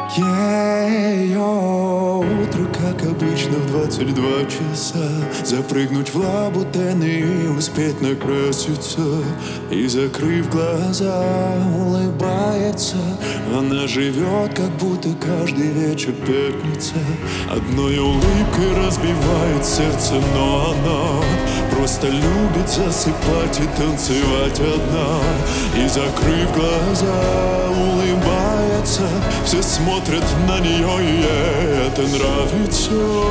Ее утро, как обычно, в 22 часа. Запрыгнуть в лабутены и успеть накраситься. И, закрыв глаза, улыбается. Она живет, как будто каждый вечер пятница. Одной улыбкой разбивает сердце, но она просто любит засыпать и танцевать одна. И, закрыв глаза, улыбается. Все смотрят на нее, и ей это нравится.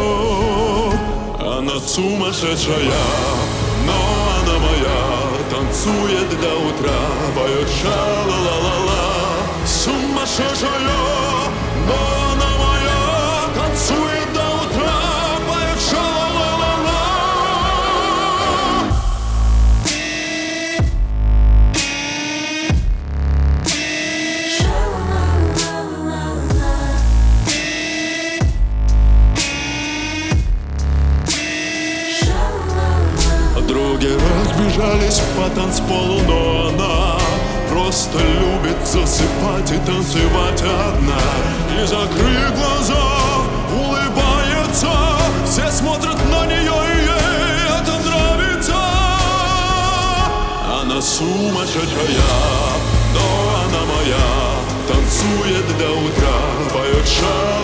Она сумасшедшая, но она моя. Танцует до утра, поет ша-ла-ла-ла-ла. Сумасшедшая, но она моя. Танцует до утра, поет ша-ла-ла-ла-ла. Подруги разбежались по танцполу, но она просто любит засыпать и танцевать одна. И, закрыв глаза, улыбается. Все смотрят на нее, и ей это нравится. Она сумасшедшая, но она моя. Танцует до утра, поет ша.